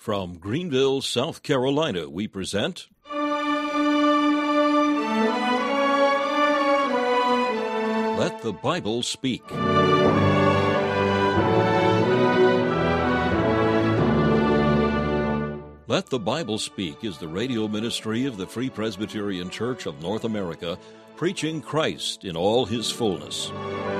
From Greenville, South Carolina, we present Let the Bible Speak. Let the Bible Speak is the radio ministry of the Free Presbyterian Church of North America, preaching Christ in all his fullness.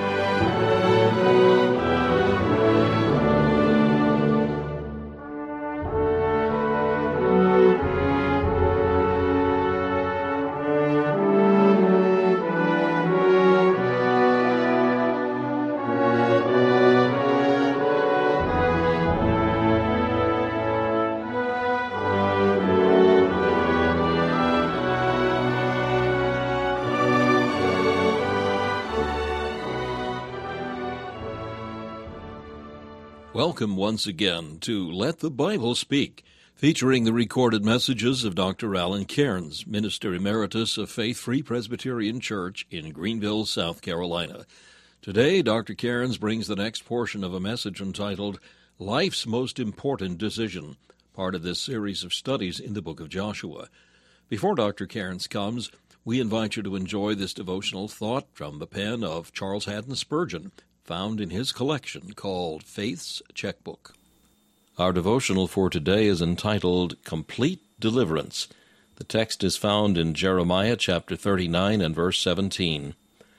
Welcome once again to Let the Bible Speak, featuring the recorded messages of Dr. Alan Cairns, Minister Emeritus of Faith Free Presbyterian Church in Greenville, South Carolina. Today, Dr. Cairns brings the next portion of a message entitled Life's Most Important Decision, part of this series of studies in the book of Joshua. Before Dr. Cairns comes, we invite you to enjoy this devotional thought from the pen of Charles Haddon Spurgeon, found in his collection called Faith's Checkbook. Our devotional for today is entitled Complete Deliverance. The text is found in Jeremiah chapter 39 and verse 17.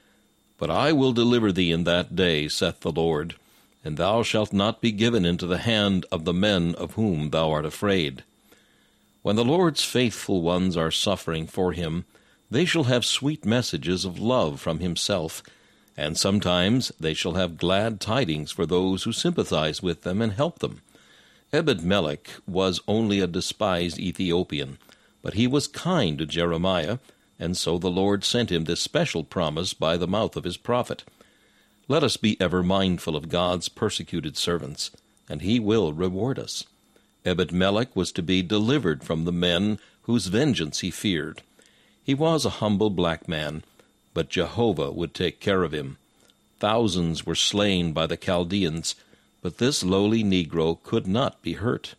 But I will deliver thee in that day, saith the Lord, and thou shalt not be given into the hand of the men of whom thou art afraid. When the Lord's faithful ones are suffering for him, they shall have sweet messages of love from himself, and sometimes they shall have glad tidings for those who sympathize with them and help them. Ebed-melech was only a despised Ethiopian, but he was kind to Jeremiah, and so the Lord sent him this special promise by the mouth of his prophet. Let us be ever mindful of God's persecuted servants, and he will reward us. Ebed-melech was to be delivered from the men whose vengeance he feared. He was a humble black man, but Jehovah would take care of him. Thousands were slain by the Chaldeans, but this lowly Negro could not be hurt.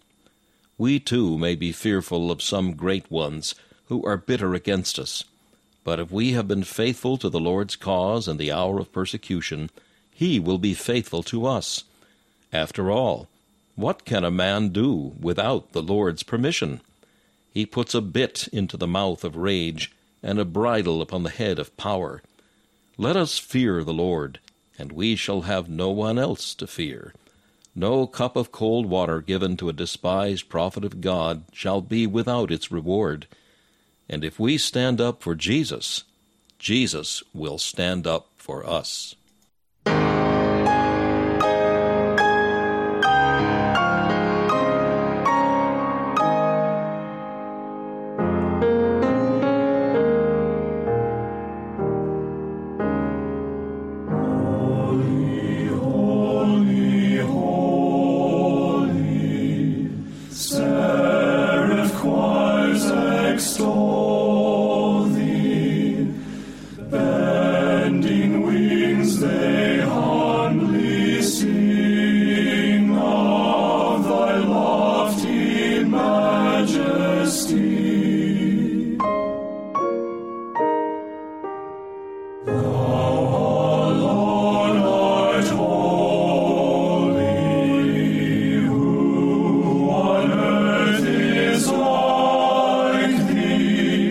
We too may be fearful of some great ones who are bitter against us, but if we have been faithful to the Lord's cause in the hour of persecution, he will be faithful to us. After all, what can a man do without the Lord's permission? He puts a bit into the mouth of rage, and a bridle upon the head of power. Let us fear the Lord, and we shall have no one else to fear. No cup of cold water given to a despised prophet of God shall be without its reward. And if we stand up for Jesus, Jesus will stand up for us. Who on earth is like thee?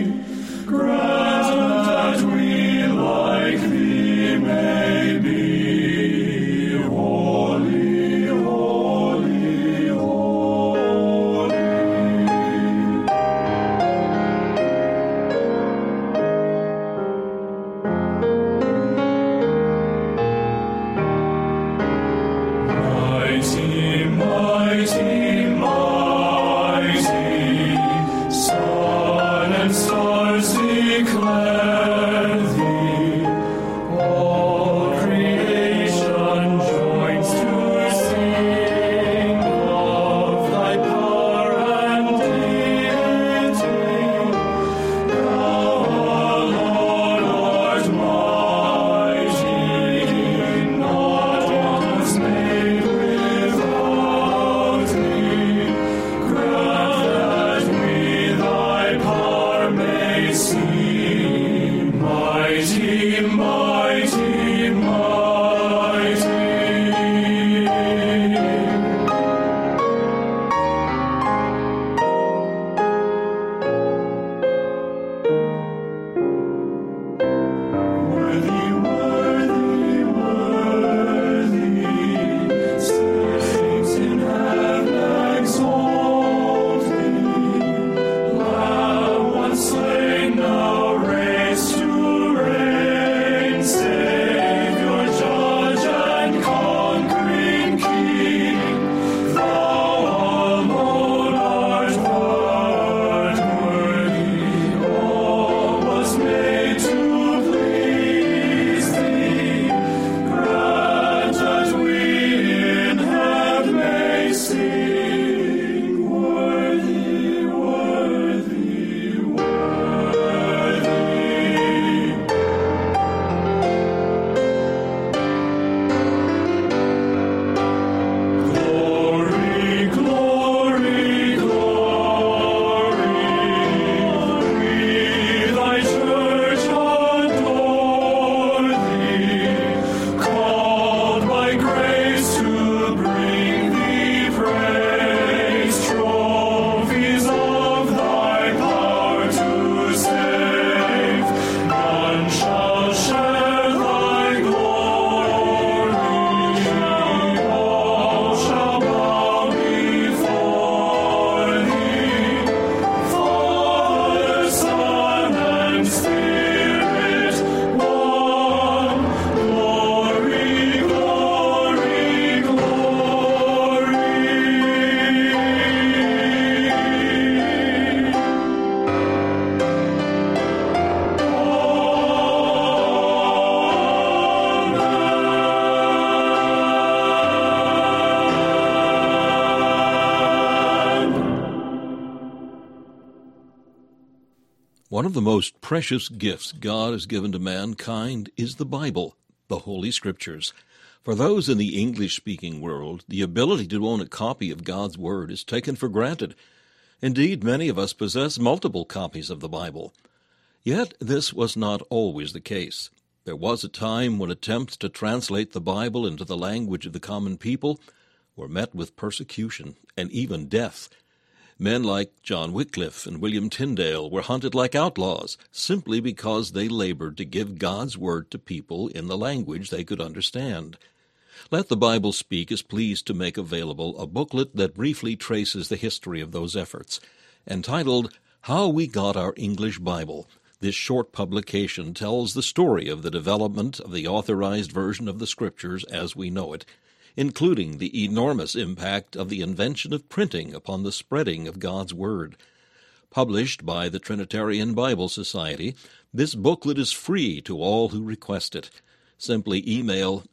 One of the most precious gifts God has given to mankind is the Bible, the Holy Scriptures. For those in the English-speaking world, the ability to own a copy of God's Word is taken for granted. Indeed, many of us possess multiple copies of the Bible. Yet this was not always the case. There was a time when attempts to translate the Bible into the language of the common people were met with persecution and even death. Men like John Wycliffe and William Tyndale were hunted like outlaws simply because they labored to give God's Word to people in the language they could understand. Let the Bible Speak is pleased to make available a booklet that briefly traces the history of those efforts. Entitled, How We Got Our English Bible, this short publication tells the story of the development of the authorized version of the Scriptures as we know it, including the enormous impact of the invention of printing upon the spreading of God's Word. Published by the Trinitarian Bible Society, this booklet is free to all who request it. Simply email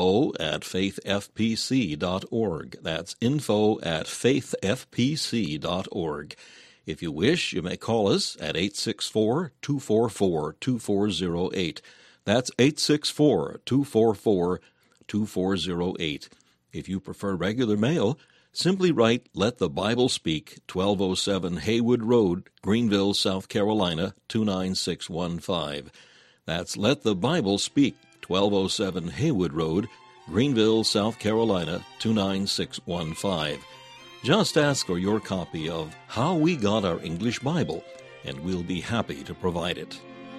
info@faithfpc.org. That's info@faithfpc.org. If you wish, you may call us at 864-244-2408. That's 864-244-2408. If you prefer regular mail, simply write Let the Bible Speak, 1207 Haywood Road, Greenville, South Carolina, 29615. That's Let the Bible Speak, 1207 Haywood Road, Greenville, South Carolina, 29615. Just ask for your copy of How We Got Our English Bible, and we'll be happy to provide it.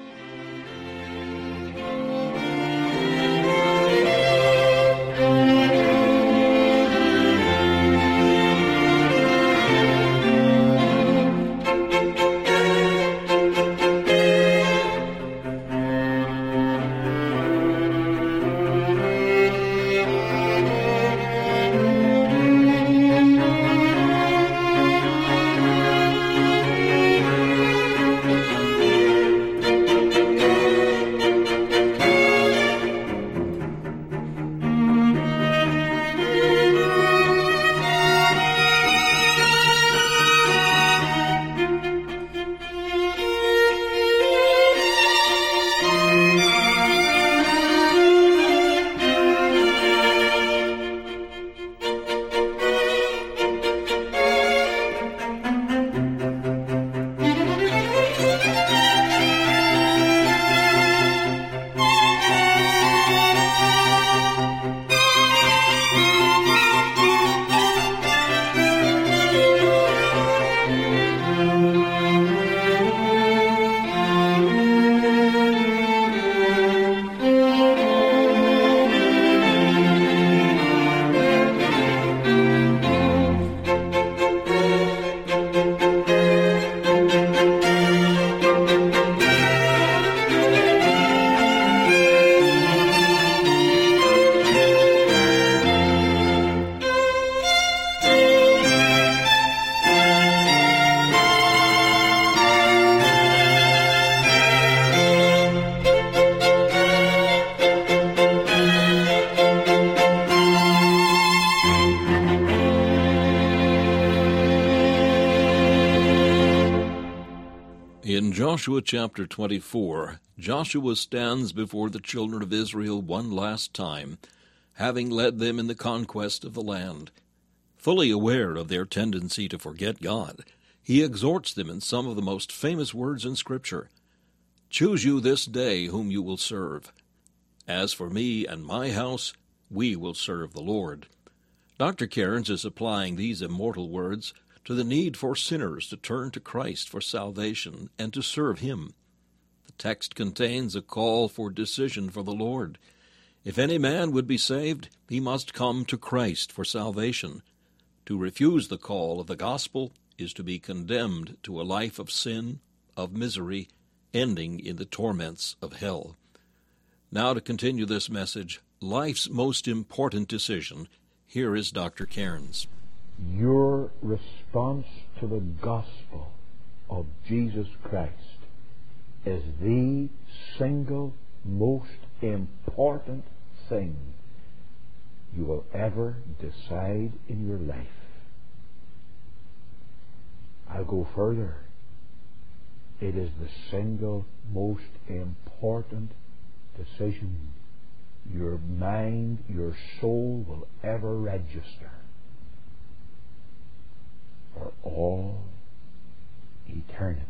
In Joshua chapter 24, Joshua stands before the children of Israel one last time, having led them in the conquest of the land. Fully aware of their tendency to forget God, he exhorts them in some of the most famous words in Scripture. Choose you this day whom you will serve. As for me and my house, we will serve the Lord. Dr. Cairns is applying these immortal words to the need for sinners to turn to Christ for salvation and to serve Him. The text contains a call for decision for the Lord. If any man would be saved, he must come to Christ for salvation. To refuse the call of the gospel is to be condemned to a life of sin, of misery, ending in the torments of hell. Now to continue this message, life's most important decision, here is Dr. Cairns. Your response to the gospel of Jesus Christ is the single most important thing you will ever decide in your life. I'll go further. It is the single most important decision your mind, your soul will ever register for all eternity.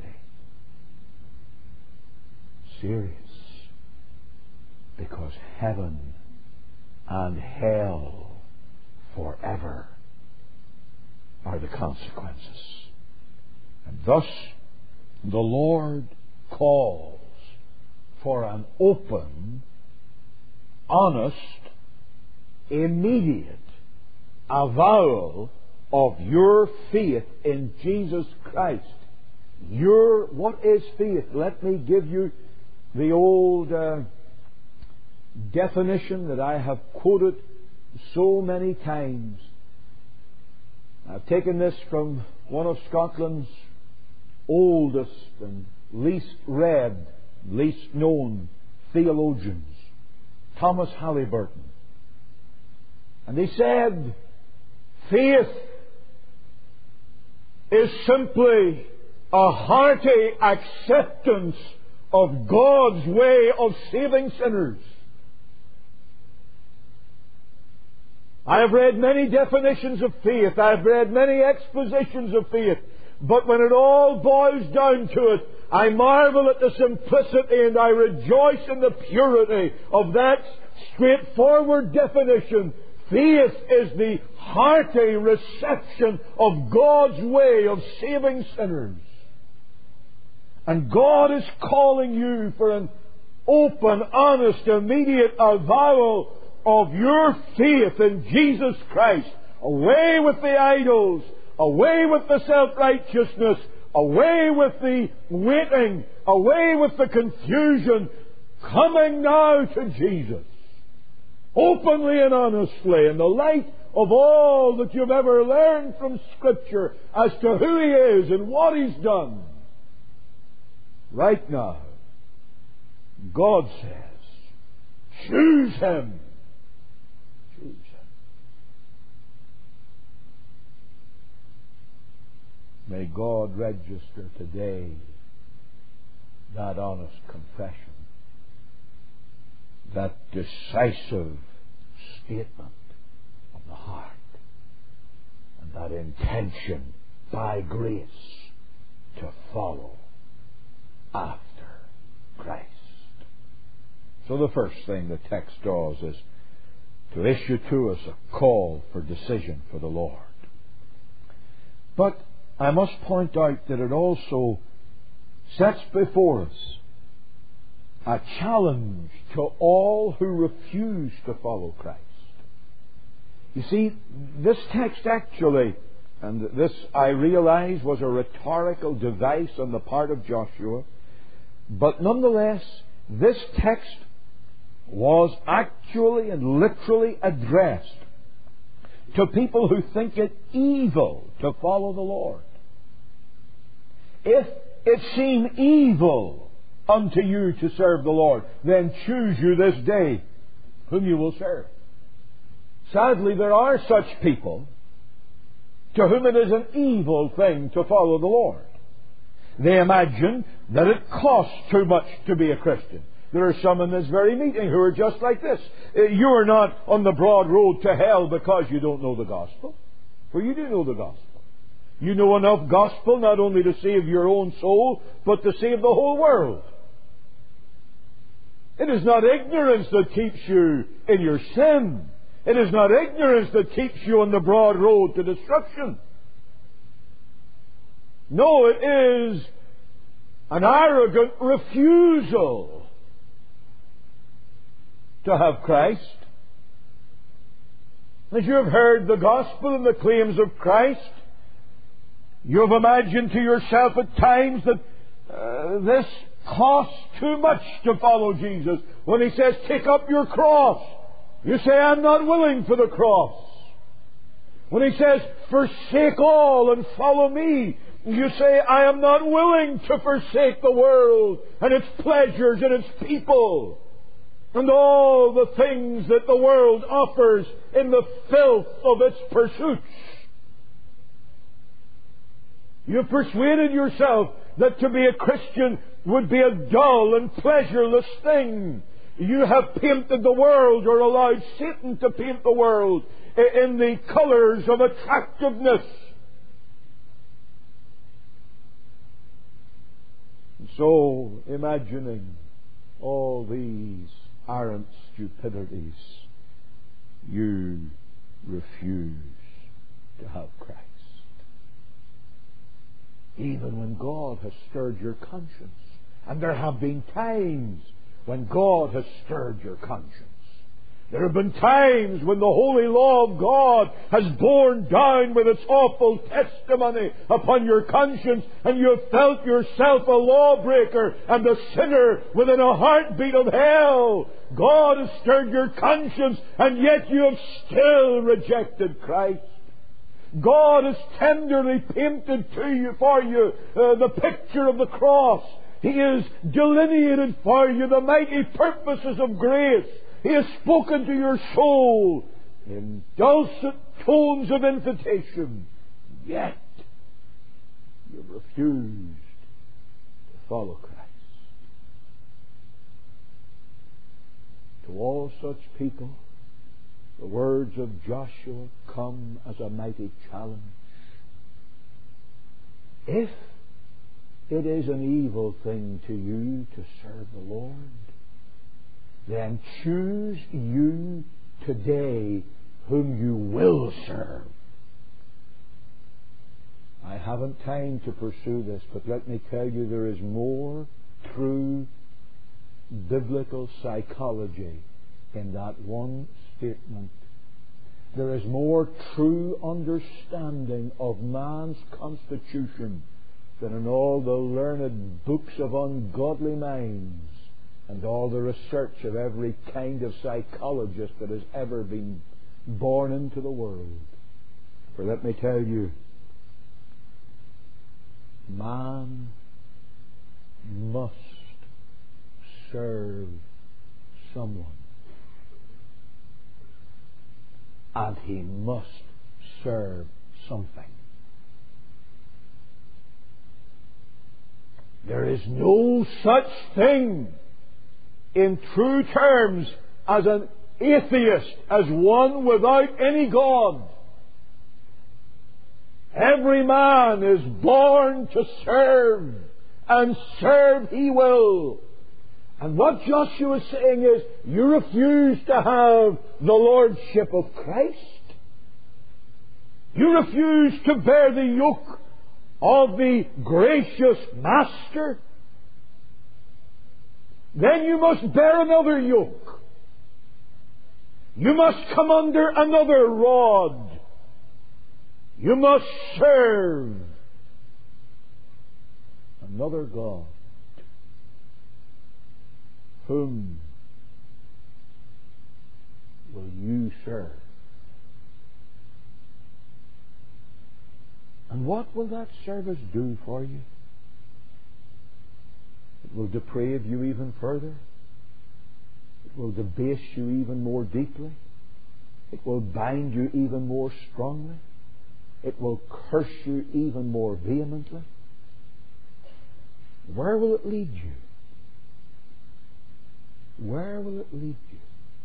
Serious. Because heaven and hell forever are the consequences. And thus the Lord calls for an open, honest, immediate avowal of your faith in Jesus Christ. What is faith? Let me give you the old definition that I have quoted so many times. I've taken this from one of Scotland's oldest and least read, least known theologians, Thomas Halliburton. And he said, faith is simply a hearty acceptance of God's way of saving sinners. I have read many definitions of faith. I have read many expositions of faith. But when it all boils down to it, I marvel at the simplicity and I rejoice in the purity of that straightforward definition. Faith is the hearty reception of God's way of saving sinners. And God is calling you for an open, honest, immediate avowal of your faith in Jesus Christ. Away with the idols, away with the self-righteousness, away with the waiting, away with the confusion, coming now to Jesus. Openly and honestly, in the light of all that you've ever learned from Scripture as to who He is and what He's done. Right now, God says, choose Him. Choose Him. May God register today that honest confession, that decisive statement of the heart, and that intention by grace to follow after Christ. So the first thing the text does is to issue to us a call for decision for the Lord. But I must point out that it also sets before us a challenge to all who refuse to follow Christ. You see, this text actually, and this I realize was a rhetorical device on the part of Joshua, but nonetheless, this text was actually and literally addressed to people who think it evil to follow the Lord. If it seem evil unto you to serve the Lord, then choose you this day whom you will serve. Sadly, there are such people to whom it is an evil thing to follow the Lord. They imagine that it costs too much to be a Christian. There are some in this very meeting who are just like this. You are not on the broad road to hell because you don't know the gospel. For you do know the gospel. You know enough gospel not only to save your own soul, but to save the whole world. It is not ignorance that keeps you in your sin. It is not ignorance that keeps you on the broad road to destruction. No, it is an arrogant refusal to have Christ. As you have heard the gospel and the claims of Christ, you have imagined to yourself at times that this costs too much to follow Jesus. When He says, take up your cross, you say, I'm not willing for the cross. When He says, forsake all and follow me, you say, I am not willing to forsake the world and its pleasures and its people and all the things that the world offers in the filth of its pursuits. You've persuaded yourself that to be a Christian would be a dull and pleasureless thing. You have painted the world, or allowed Satan to paint the world in the colours of attractiveness. And so, imagining all these arrant stupidities, you refuse to have Christ. Even when God has stirred your conscience. And there have been times when God has stirred your conscience. There have been times when the holy law of God has borne down with its awful testimony upon your conscience, and you have felt yourself a lawbreaker and a sinner within a heartbeat of hell. God has stirred your conscience, and yet you have still rejected Christ. God has tenderly painted for you the picture of the cross. He has delineated for you the mighty purposes of grace. He has spoken to your soul in dulcet tones of invitation. Yet you refused to follow Christ. To all such people, the words of Joshua come as a mighty challenge. If it is an evil thing to you to serve the Lord, then choose you today whom you will serve. I haven't time to pursue this, but let me tell you, there is more true biblical psychology in that one statement. There is more true understanding of man's constitution than in all the learned books of ungodly minds and all the research of every kind of psychologist that has ever been born into the world. For let me tell you, man must serve someone. And he must serve something. There is no such thing in true terms as an atheist, as one without any God. Every man is born to serve, and serve he will. And what Joshua is saying is, you refuse to have the lordship of Christ. You refuse to bear the yoke of the gracious Master. Then you must bear another yoke. You must come under another rod. You must serve another God. Whom will you serve? And what will that service do for you? It will deprave you even further. It will debase you even more deeply. It will bind you even more strongly. It will curse you even more vehemently. Where will it lead you? Where will it lead you?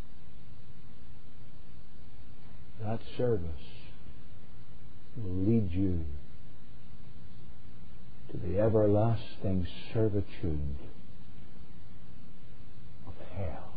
That service will lead you to the everlasting servitude of hell.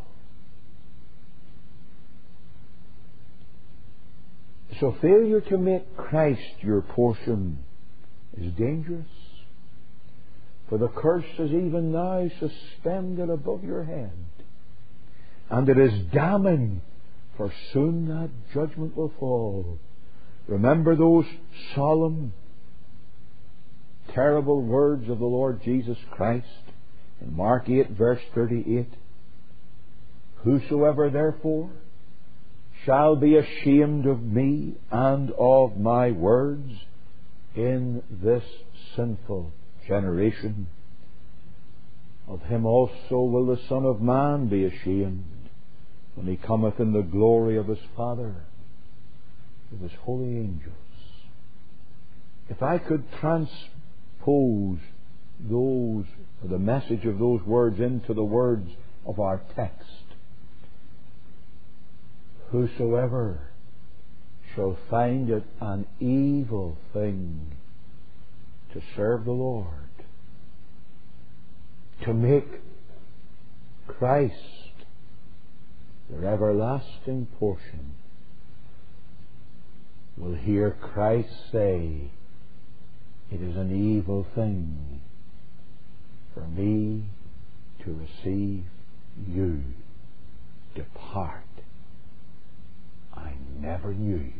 So failure to make Christ your portion is dangerous, for the curse is even now suspended above your head. And it is damning, for soon that judgment will fall. Remember those solemn, terrible words of the Lord Jesus Christ in Mark 8, verse 38. Whosoever therefore shall be ashamed of me and of my words in this sinful generation, of him also will the Son of Man be ashamed when he cometh in the glory of his Father with his holy angels. If I could transpose the message of those words into the words of our text, whosoever shall find it an evil thing to serve the Lord, to make Christ their everlasting portion, will hear Christ say, it is an evil thing for me to receive you. Depart. I never knew you.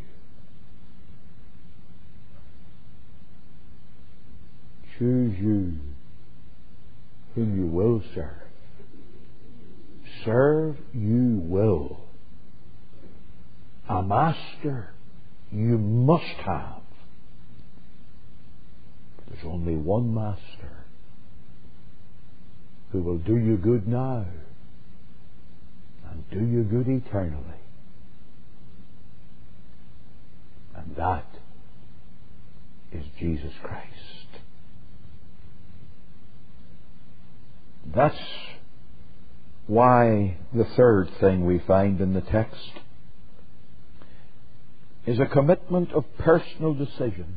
Choose you whom you will serve. Serve you will. A master you must have. There's only one master who will do you good now and do you good eternally. And that is Jesus Christ. That's why the third thing we find in the text is a commitment of personal decision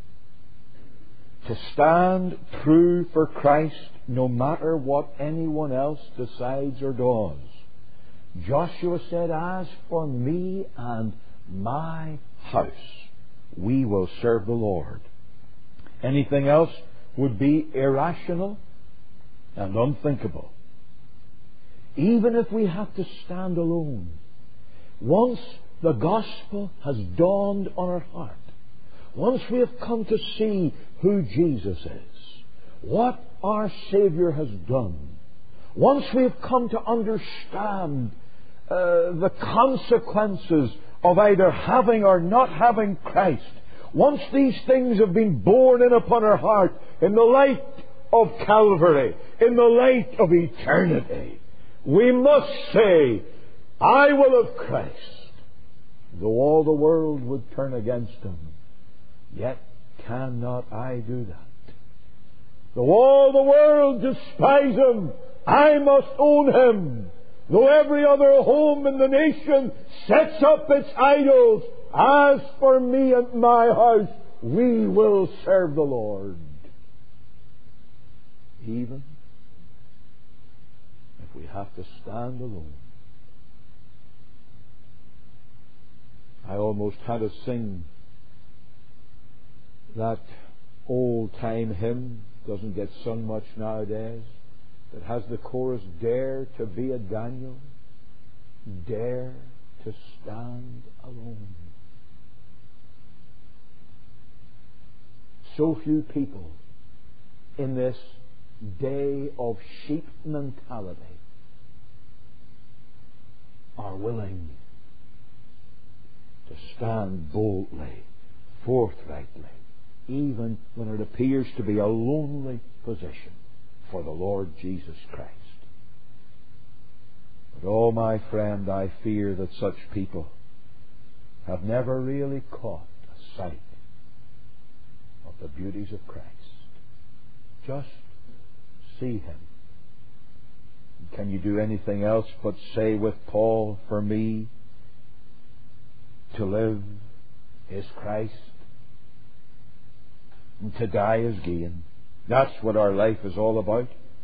to stand true for Christ no matter what anyone else decides or does. Joshua said, as for me and my house, we will serve the Lord. Anything else would be irrational and unthinkable. Even if we have to stand alone, once the gospel has dawned on our heart, once we have come to see who Jesus is, what our Savior has done, once we have come to understand the consequences of either having or not having Christ, once these things have been borne in upon our heart in the light of Calvary, in the light of eternity, we must say, I will have Christ. Though all the world would turn against Him, yet cannot I do that. Though all the world despise Him, I must own Him. Though every other home in the nation sets up its idols, as for me and my house, we will serve the Lord. Even if we have to stand alone. I almost had to sing that old-time hymn, doesn't get sung much nowadays, that has the chorus, dare to be a Daniel, dare to stand alone. So few people in this day of sheep mentality are willing to stand boldly, forthrightly, even when it appears to be a lonely position for the Lord Jesus Christ. But oh, my friend, I fear that such people have never really caught a sight of the beauties of Christ. Just see Him. Can you do anything else but say with Paul, for me to live is Christ, and to die is gain? That's what our life is all about.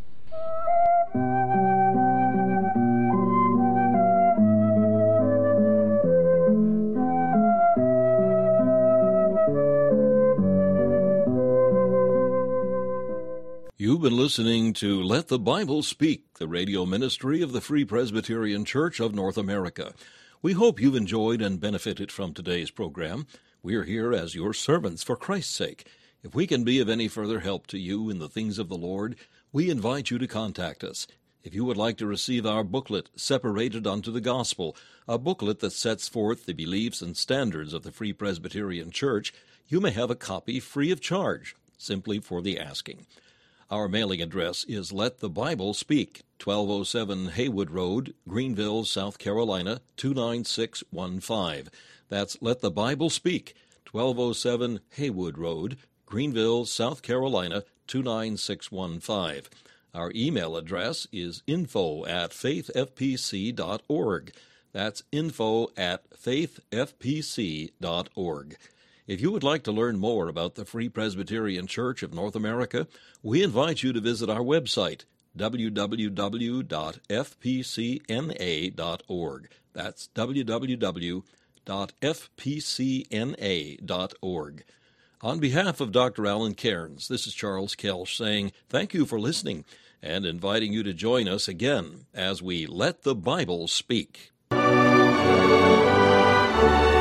You've been listening to Let the Bible Speak, the radio ministry of the Free Presbyterian Church of North America. We hope you've enjoyed and benefited from today's program. We're here as your servants for Christ's sake. If we can be of any further help to you in the things of the Lord, we invite you to contact us. If you would like to receive our booklet, Separated Unto the Gospel, a booklet that sets forth the beliefs and standards of the Free Presbyterian Church, you may have a copy free of charge, simply for the asking. Our mailing address is Let the Bible Speak, 1207 Haywood Road, Greenville, South Carolina, 29615. That's Let the Bible Speak, 1207 Haywood Road, Greenville, South Carolina, 29615. Our email address is info@faithfpc.org. That's info@faithfpc.org. If you would like to learn more about the Free Presbyterian Church of North America, we invite you to visit our website, www.fpcna.org. That's www.fpcna.org. On behalf of Dr. Alan Cairns, this is Charles Kelsch saying thank you for listening and inviting you to join us again as we let the Bible speak.